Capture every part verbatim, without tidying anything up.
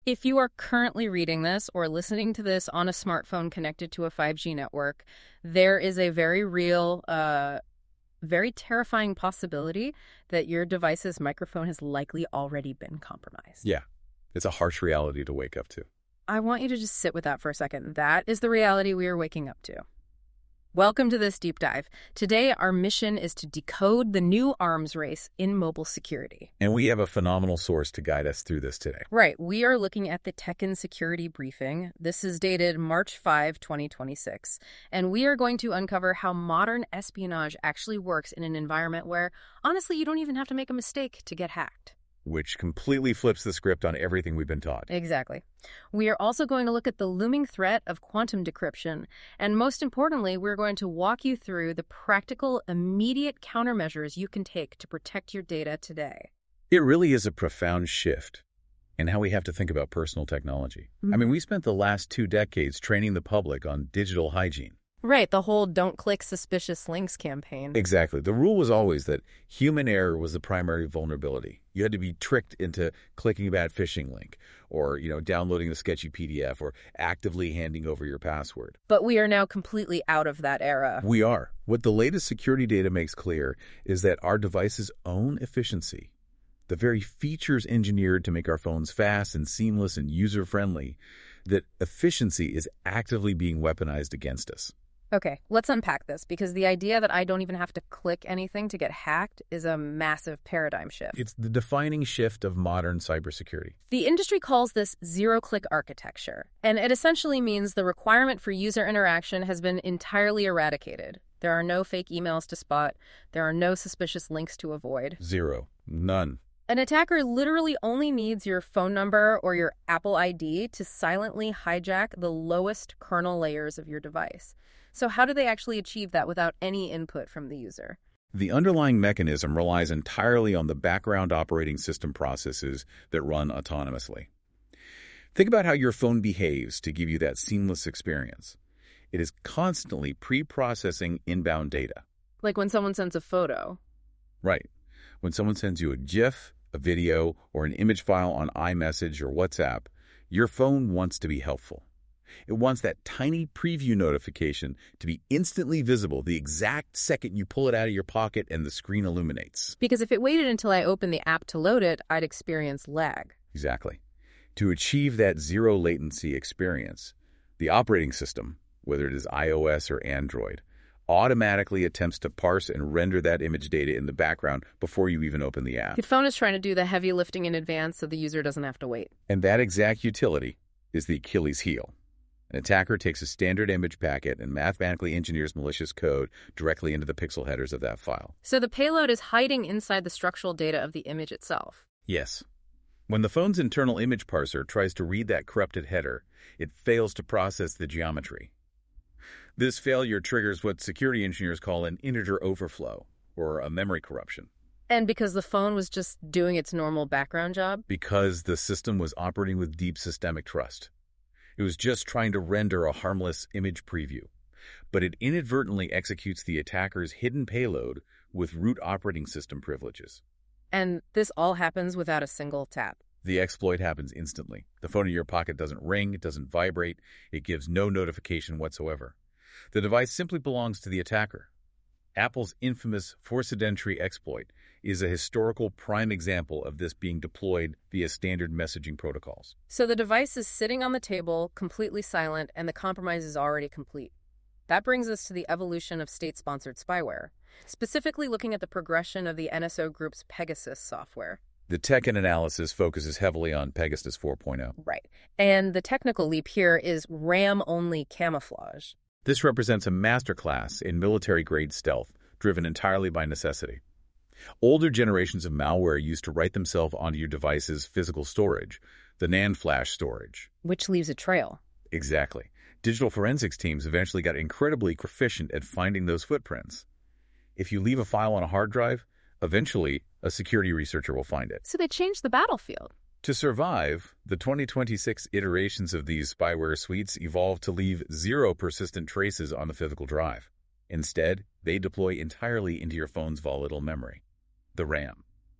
If you are currently reading this or listening to this on a smartphone connected to a five G network, there is a very real, uh, very terrifying possibility that your device's microphone has likely already been compromised. Yeah, it's a harsh reality to wake up to. I want you to just sit with that for a second. That is the reality we are waking up to. Welcome to this deep dive. Today, our mission is to decode the new arms race in mobile security. And we have a phenomenal source to guide us through this today. Right. We are looking at the Tekken Security Briefing. This is dated March fifth, twenty twenty-six. And we are going to uncover how modern espionage actually works in an environment where, honestly, you don't even have to make a mistake to get hacked. Which completely flips the script on everything we've been taught. Exactly. We are also going to look at the looming threat of quantum decryption. And most importantly, we're going to walk you through the practical, immediate countermeasures you can take to protect your data today. It really is a profound shift in how we have to think about personal technology. Mm-hmm. I mean, we spent the last two decades training the public on digital hygiene. Right, the whole don't click suspicious links campaign. Exactly. The rule was always that human error was the primary vulnerability. You had to be tricked into clicking a bad phishing link or, you know, downloading a sketchy P D F or actively handing over your password. But we are now completely out of that era. We are. What the latest security data makes clear is that our device's own efficiency, the very features engineered to make our phones fast and seamless and user-friendly, that efficiency is actively being weaponized against us. Okay, let's unpack this, because the idea that I don't even have to click anything to get hacked is a massive paradigm shift. It's the defining shift of modern cybersecurity. The industry calls this zero-click architecture, and it essentially means the requirement for user interaction has been entirely eradicated. There are no fake emails to spot. There are no suspicious links to avoid. Zero. None. An attacker literally only needs your phone number or your Apple I D to silently hijack the lowest kernel layers of your device. So how do they actually achieve that without any input from the user? The underlying mechanism relies entirely on the background operating system processes that run autonomously. Think about how your phone behaves to give you that seamless experience. It is constantly pre-processing inbound data. Like when someone sends a photo. Right. When someone sends you a GIF, a video, or an image file on iMessage or WhatsApp, your phone wants to be helpful. It wants that tiny preview notification to be instantly visible the exact second you pull it out of your pocket and the screen illuminates. Because if it waited until I opened the app to load it, I'd experience lag. Exactly. To achieve that zero latency experience, the operating system, whether it is iOS or Android, automatically attempts to parse and render that image data in the background before you even open the app. Your phone is trying to do the heavy lifting in advance so the user doesn't have to wait. And that exact utility is the Achilles heel. An attacker takes a standard image packet and mathematically engineers malicious code directly into the pixel headers of that file. So the payload is hiding inside the structural data of the image itself. Yes. When the phone's internal image parser tries to read that corrupted header, it fails to process the geometry. This failure triggers what security engineers call an integer overflow, or a memory corruption. And because the phone was just doing its normal background job? Because the system was operating with deep systemic trust. It was just trying to render a harmless image preview, but it inadvertently executes the attacker's hidden payload with root operating system privileges. And this all happens without a single tap. The exploit happens instantly. The phone in your pocket doesn't ring, it doesn't vibrate, it gives no notification whatsoever. The device simply belongs to the attacker. Apple's infamous forced entry exploit is a historical prime example of this being deployed via standard messaging protocols. So the device is sitting on the table, completely silent, and the compromise is already complete. That brings us to the evolution of state-sponsored spyware, specifically looking at the progression of the N S O Group's Pegasus software. The Tekken analysis focuses heavily on Pegasus four point oh. Right. And the technical leap here is RAM-only camouflage. This represents a masterclass in military-grade stealth, driven entirely by necessity. Older generations of malware used to write themselves onto your device's physical storage, the NAND flash storage. Which leaves a trail. Exactly. Digital forensics teams eventually got incredibly proficient at finding those footprints. If you leave a file on a hard drive, eventually a security researcher will find it. So they changed the battlefield. To survive, the twenty twenty-six iterations of these spyware suites evolved to leave zero persistent traces on the physical drive. Instead, they deploy entirely into your phone's volatile memory, the RAM.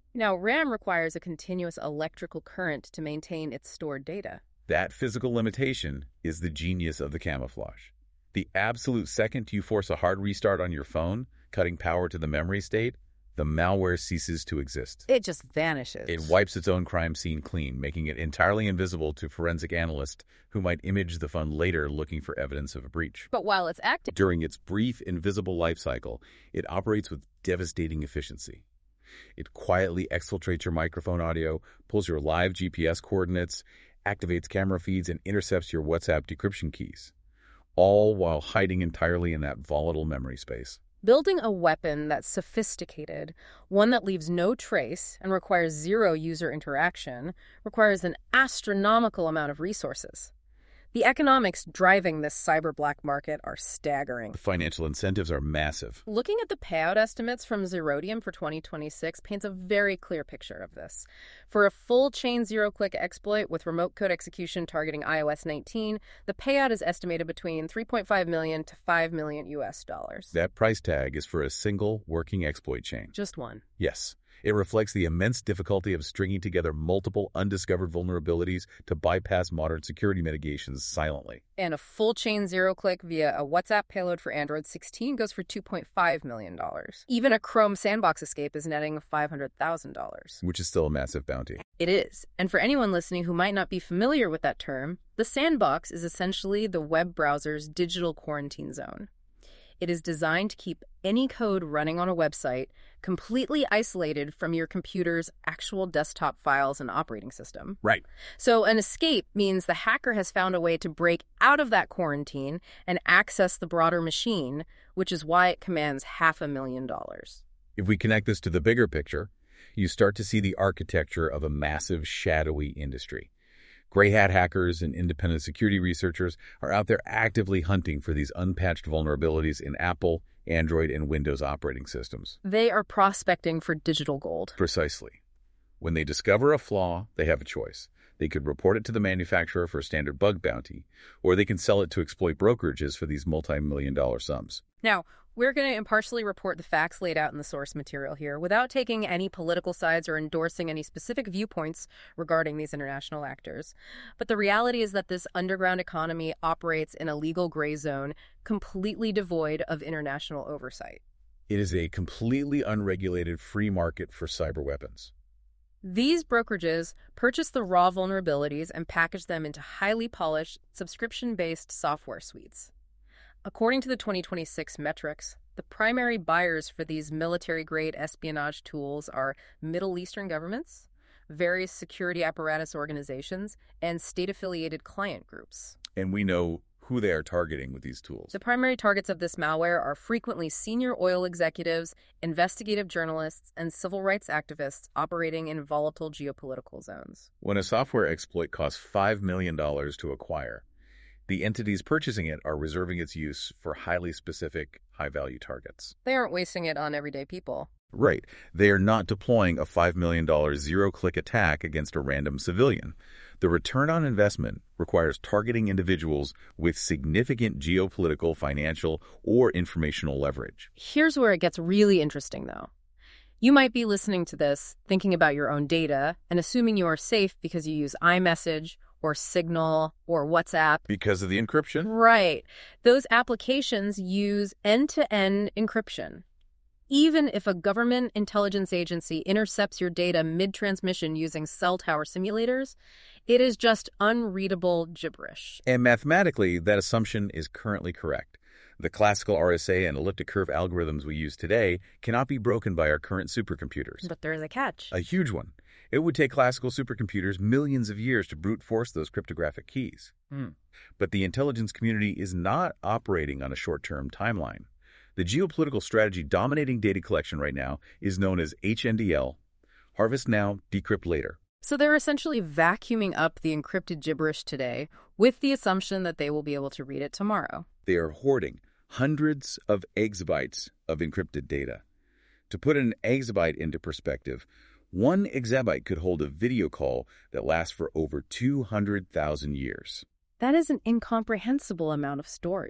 Now, RAM requires a continuous electrical current to maintain its stored data. That physical limitation is the genius of the camouflage. The absolute second you force a hard restart on your phone, cutting power to the memory state, the malware ceases to exist. It just vanishes. It wipes its own crime scene clean, making it entirely invisible to forensic analysts who might image the phone later looking for evidence of a breach. But while it's active, During its brief, invisible life cycle, it operates with devastating efficiency. It quietly exfiltrates your microphone audio, pulls your live G P S coordinates, activates camera feeds, and intercepts your WhatsApp decryption keys, all while hiding entirely in that volatile memory space. building a weapon that's sophisticated, one that leaves no trace and requires zero user interaction, requires an astronomical amount of resources. The economics driving this cyber black market are staggering. The financial incentives are massive. Looking at the payout estimates from Zerodium for twenty twenty-six paints a very clear picture of this. For a full chain zero-click exploit with remote code execution targeting i O S nineteen, the payout is estimated between three point five million to five million U S dollars. That price tag is for a single working exploit chain. Just one. Yes, it reflects the immense difficulty of stringing together multiple undiscovered vulnerabilities to bypass modern security mitigations silently. And a full chain zero-click via a WhatsApp payload for Android sixteen goes for two point five million dollars. Even a Chrome sandbox escape is netting five hundred thousand dollars. Which is still a massive bounty. It is. And for anyone listening who might not be familiar with that term, the sandbox is essentially the web browser's digital quarantine zone. It is designed to keep any code running on a website completely isolated from your computer's actual desktop files and operating system. Right. So an escape means the hacker has found a way to break out of that quarantine and access the broader machine, which is why it commands half a million dollars. If we connect this to the bigger picture, you start to see the architecture of a massive, shadowy industry. Gray hat hackers and independent security researchers are out there actively hunting for these unpatched vulnerabilities in Apple, Android, and Windows operating systems. They are prospecting for digital gold. Precisely. When they discover a flaw, they have a choice. They could report it to the manufacturer for a standard bug bounty, or they can sell it to exploit brokerages for these multi-million dollar sums. Now, we're going to impartially report the facts laid out in the source material here without taking any political sides or endorsing any specific viewpoints regarding these international actors. But the reality is that this underground economy operates in a legal gray zone completely devoid of international oversight. It is a completely unregulated free market for cyber weapons. These brokerages purchase the raw vulnerabilities and package them into highly polished, subscription-based software suites. According to the twenty twenty-six metrics, the primary buyers for these military-grade espionage tools are Middle Eastern governments, various security apparatus organizations, and state-affiliated client groups. And we know who they are targeting with these tools. The primary targets of this malware are frequently senior oil executives, investigative journalists, and civil rights activists operating in volatile geopolitical zones. When a software exploit costs five million dollars to acquire, the entities purchasing it are reserving its use for highly specific, high-value targets. They aren't wasting it on everyday people. Right. They are not deploying a five million dollars zero-click attack against a random civilian. The return on investment requires targeting individuals with significant geopolitical, financial, or informational leverage. Here's where it gets really interesting, though. You might be listening to this, thinking about your own data, and assuming you are safe because you use iMessage or Signal or WhatsApp. Because of the encryption? Right. Those applications use end-to-end encryption. Even if a government intelligence agency intercepts your data mid-transmission using cell tower simulators, it is just unreadable gibberish. And mathematically, that assumption is currently correct. The classical R S A and elliptic curve algorithms we use today cannot be broken by our current supercomputers. But there's a catch. A huge one. It would take classical supercomputers millions of years to brute force those cryptographic keys. Hmm. But the intelligence community is not operating on a short-term timeline. The geopolitical strategy dominating data collection right now is known as H N D L, harvest now, decrypt later. So they're essentially vacuuming up the encrypted gibberish today with the assumption that they will be able to read it tomorrow. They are hoarding hundreds of exabytes of encrypted data. To put an exabyte into perspective, one exabyte could hold a video call that lasts for over two hundred thousand years. That is an incomprehensible amount of storage.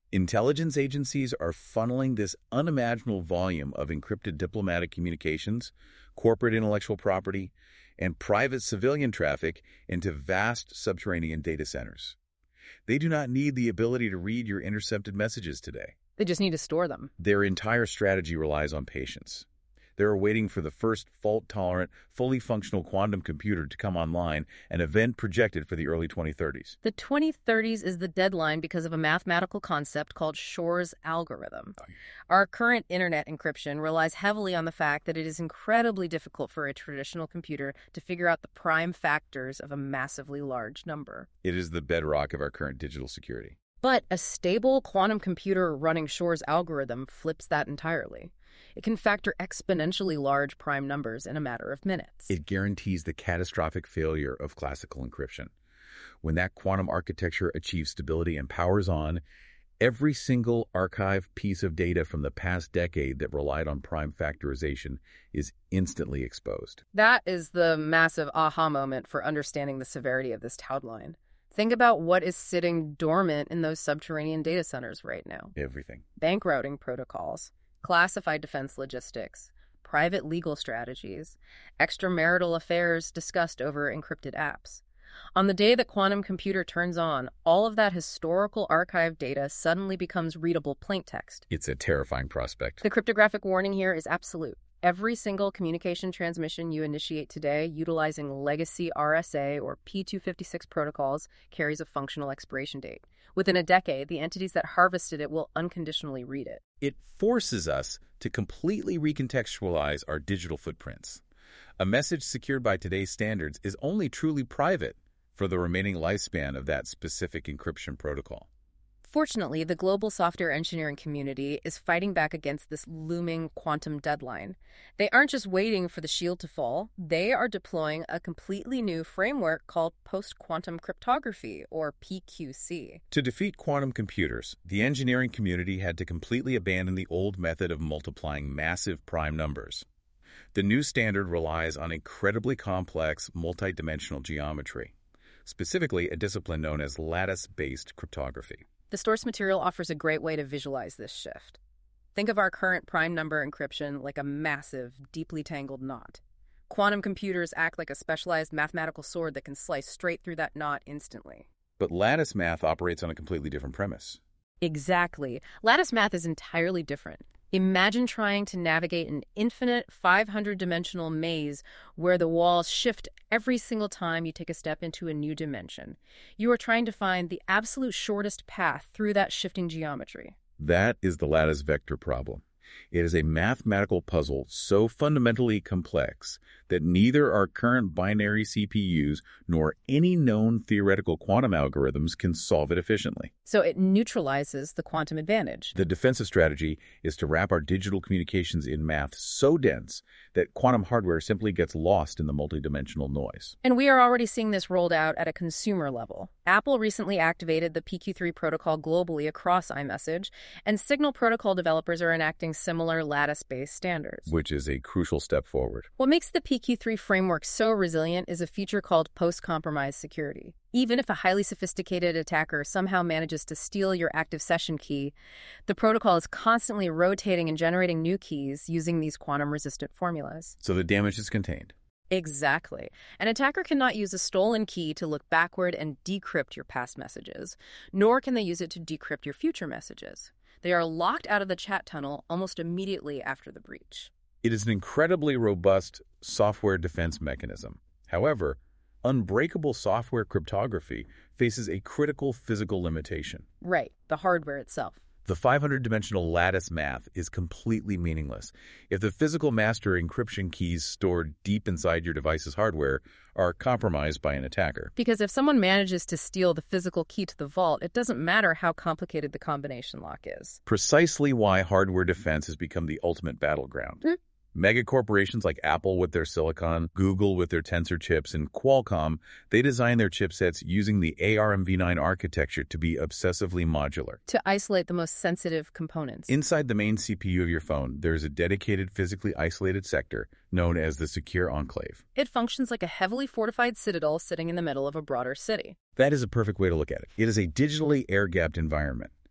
Intelligence agencies are funneling this unimaginable volume of encrypted diplomatic communications, corporate intellectual property, and private civilian traffic into vast subterranean data centers. They do not need the ability to read your intercepted messages today. They just need to store them. Their entire strategy relies on patience. They're waiting for the first fault-tolerant, fully functional quantum computer to come online, an event projected for the early twenty thirties. The twenty thirties is the deadline because of a mathematical concept called Shor's algorithm. Our current internet encryption relies heavily on the fact that it is incredibly difficult for a traditional computer to figure out the prime factors of a massively large number. It is the bedrock of our current digital security. But a stable quantum computer running Shor's algorithm flips that entirely. It can factor exponentially large prime numbers in a matter of minutes. It guarantees the catastrophic failure of classical encryption. When that quantum architecture achieves stability and powers on, every single archived piece of data from the past decade that relied on prime factorization is instantly exposed. That is the massive aha moment for understanding the severity of this timeline. Think about what is sitting dormant in those subterranean data centers right now. Everything. Bank routing protocols, classified defense logistics, private legal strategies, extramarital affairs discussed over encrypted apps. On the day that quantum computer turns on, all of that historical archived data suddenly becomes readable plaintext. It's a terrifying prospect. The cryptographic warning here is absolute. Every single communication transmission you initiate today utilizing legacy R S A or P two fifty-six protocols carries a functional expiration date. Within a decade, the entities that harvested it will unconditionally read it. It forces us to completely recontextualize our digital footprints. A message secured by today's standards is only truly private for the remaining lifespan of that specific encryption protocol. Fortunately, the global software engineering community is fighting back against this looming quantum deadline. They aren't just waiting for the shield to fall. They are deploying a completely new framework called post-quantum cryptography, or P Q C. To defeat quantum computers, the engineering community had to completely abandon the old method of multiplying massive prime numbers. The new standard relies on incredibly complex multidimensional geometry, specifically a discipline known as lattice-based cryptography. The source material offers a great way to visualize this shift. Think of our current prime number encryption like a massive, deeply tangled knot. Quantum computers act like a specialized mathematical sword that can slice straight through that knot instantly. But lattice math operates on a completely different premise. Exactly. Lattice math is entirely different. Imagine trying to navigate an infinite five hundred dimensional maze where the walls shift every single time you take a step into a new dimension. You are trying to find the absolute shortest path through that shifting geometry. That is the lattice vector problem. It is a mathematical puzzle so fundamentally complex that neither our current binary C P Us nor any known theoretical quantum algorithms can solve it efficiently. So it neutralizes the quantum advantage. The defensive strategy is to wrap our digital communications in math so dense that quantum hardware simply gets lost in the multidimensional noise. And we are already seeing this rolled out at a consumer level. Apple recently activated the P Q three protocol globally across iMessage, and Signal protocol developers are enacting similar lattice-based standards. Which is a crucial step forward. What makes the P Q three framework so resilient is a feature called post-compromise security. Even if a highly sophisticated attacker somehow manages to steal your active session key, the protocol is constantly rotating and generating new keys using these quantum-resistant formulas. So the damage is contained. Exactly. An attacker cannot use a stolen key to look backward and decrypt your past messages, nor can they use it to decrypt your future messages. They are locked out of the chat tunnel almost immediately after the breach. It is an incredibly robust software defense mechanism. However, unbreakable software cryptography faces a critical physical limitation. Right, the hardware itself. The five hundred dimensional lattice math is completely meaningless if the physical master encryption keys stored deep inside your device's hardware are compromised by an attacker. Because if someone manages to steal the physical key to the vault, it doesn't matter how complicated the combination lock is. Precisely why hardware defense has become the ultimate battleground. Mm. Mega corporations like Apple with their Silicon, Google with their Tensor chips, and Qualcomm, they design their chipsets using the A R M v nine architecture to be obsessively modular. To isolate the most sensitive components. Inside the main C P U of your phone, there is a dedicated physically isolated sector known as the Secure Enclave. It functions like a heavily fortified citadel sitting in the middle of a broader city. That is a perfect way to look at it. It is a digitally air-gapped environment.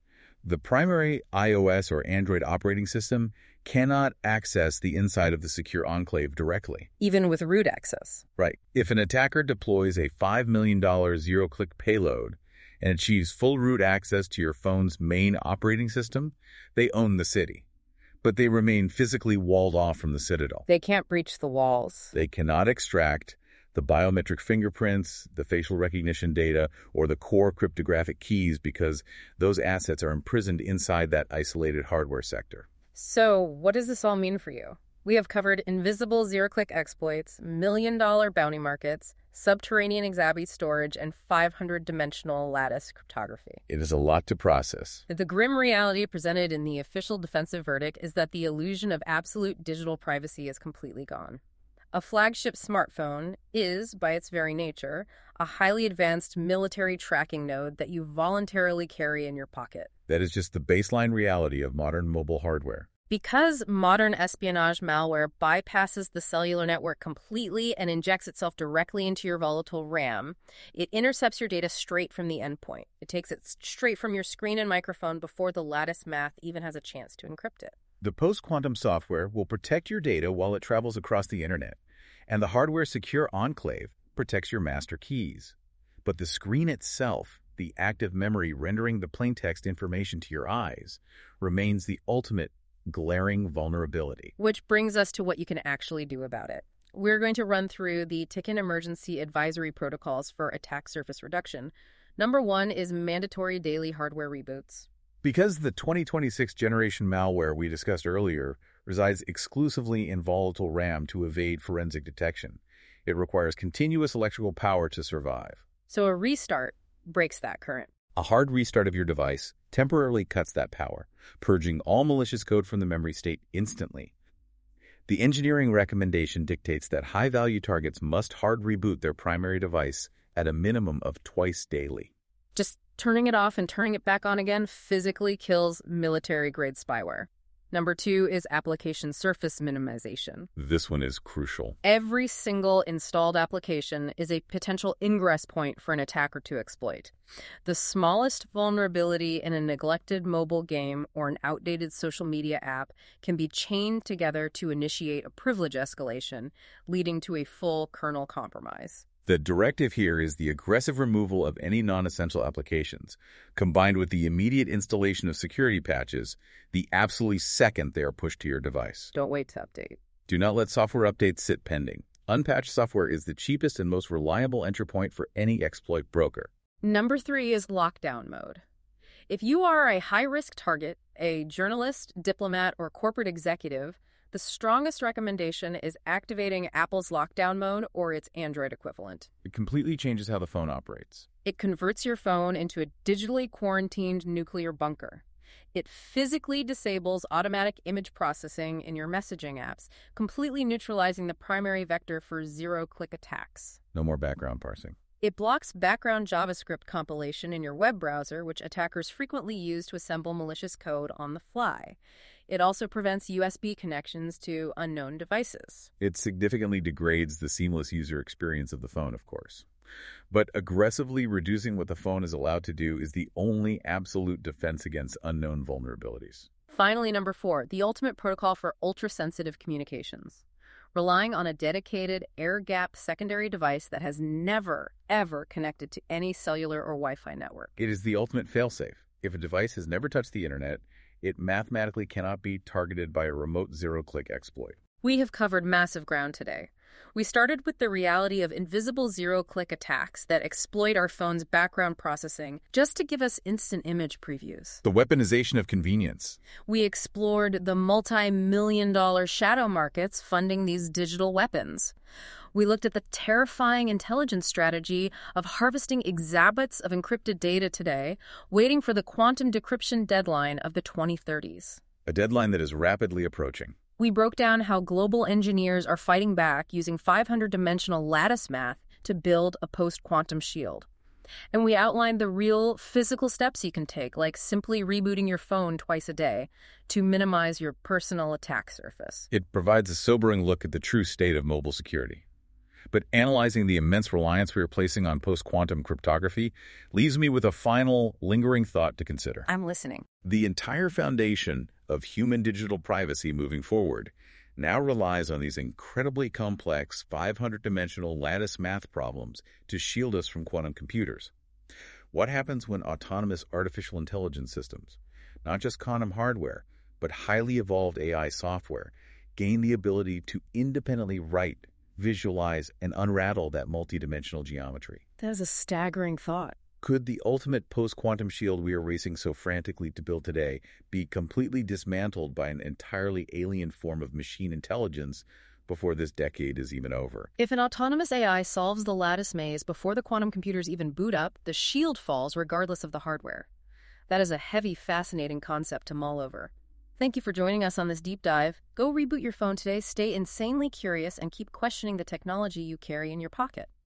The primary iOS or Android operating system cannot access the inside of the secure enclave directly. Even with root access. Right. If an attacker deploys a five million dollars zero-click payload and achieves full root access to your phone's main operating system, they own the city. But they remain physically walled off from the citadel. They can't breach the walls. They cannot extract the biometric fingerprints, the facial recognition data, or the core cryptographic keys because those assets are imprisoned inside that isolated hardware sector. So, what does this all mean for you? We have covered invisible zero-click exploits, million-dollar bounty markets, subterranean Exaby storage, and five hundred dimensional lattice cryptography. It is a lot to process. The grim reality presented in the official defensive verdict is that the illusion of absolute digital privacy is completely gone. A flagship smartphone is, by its very nature, a highly advanced military tracking node that you voluntarily carry in your pocket. That is just the baseline reality of modern mobile hardware. Because modern espionage malware bypasses the cellular network completely and injects itself directly into your volatile RAM, it intercepts your data straight from the endpoint. It takes it straight from your screen and microphone before the lattice math even has a chance to encrypt it. The post-quantum software will protect your data while it travels across the internet, and the hardware secure enclave protects your master keys. But the screen itself, the active memory rendering the plaintext information to your eyes, remains the ultimate glaring vulnerability. Which brings us to what you can actually do about it. We're going to run through the Ticken Emergency Advisory Protocols for attack surface reduction. Number one is mandatory daily hardware reboots. Because the twenty twenty-six generation malware we discussed earlier resides exclusively in volatile RAM to evade forensic detection, it requires continuous electrical power to survive. So a restart breaks that current. A hard restart of your device temporarily cuts that power, purging all malicious code from the memory state instantly. The engineering recommendation dictates that high-value targets must hard reboot their primary device at a minimum of twice daily. Just turning it off and turning it back on again physically kills military-grade spyware. Number two is application surface minimization. This one is crucial. Every single installed application is a potential ingress point for an attacker to exploit. The smallest vulnerability in a neglected mobile game or an outdated social media app can be chained together to initiate a privilege escalation, leading to a full kernel compromise. The directive here is the aggressive removal of any non-essential applications, combined with the immediate installation of security patches the absolutely second they are pushed to your device. Don't wait to update. Do not let software updates sit pending. Unpatched software is the cheapest and most reliable entry point for any exploit broker. Number three is lockdown mode. If you are a high-risk target, a journalist, diplomat, or corporate executive, the strongest recommendation is activating Apple's lockdown mode or its Android equivalent. It completely changes how the phone operates. It converts your phone into a digitally quarantined nuclear bunker. It physically disables automatic image processing in your messaging apps, completely neutralizing the primary vector for zero-click attacks. No more background parsing. It blocks background JavaScript compilation in your web browser, which attackers frequently use to assemble malicious code on the fly. It also prevents U S B connections to unknown devices. It significantly degrades the seamless user experience of the phone, of course. But aggressively reducing what the phone is allowed to do is the only absolute defense against unknown vulnerabilities. Finally, number four, the ultimate protocol for ultra-sensitive communications. Relying on a dedicated air-gap secondary device that has never, ever connected to any cellular or Wi-Fi network. It is the ultimate failsafe. If a device has never touched the internet, it mathematically cannot be targeted by a remote zero-click exploit. We have covered massive ground today. We started with the reality of invisible zero-click attacks that exploit our phone's background processing just to give us instant image previews. The weaponization of convenience. We explored the multi-million dollar shadow markets funding these digital weapons. We looked at the terrifying intelligence strategy of harvesting exabytes of encrypted data today, waiting for the quantum decryption deadline of the twenty thirties. A deadline that is rapidly approaching. We broke down how global engineers are fighting back using five hundred dimensional lattice math to build a post-quantum shield. And we outlined the real physical steps you can take, like simply rebooting your phone twice a day to minimize your personal attack surface. It provides a sobering look at the true state of mobile security. But analyzing the immense reliance we are placing on post-quantum cryptography leaves me with a final, lingering thought to consider. I'm listening. The entire foundation of human digital privacy moving forward now relies on these incredibly complex five hundred dimensional lattice math problems to shield us from quantum computers. What happens when autonomous artificial intelligence systems, not just quantum hardware, but highly evolved A I software, gain the ability to independently write, visualize, and unravel that multidimensional geometry? That is a staggering thought. Could the ultimate post-quantum shield we are racing so frantically to build today be completely dismantled by an entirely alien form of machine intelligence before this decade is even over? If an autonomous A I solves the lattice maze before the quantum computers even boot up, the shield falls regardless of the hardware. That is a heavy, fascinating concept to mull over. Thank you for joining us on this deep dive. Go reboot your phone today, stay insanely curious, and keep questioning the technology you carry in your pocket.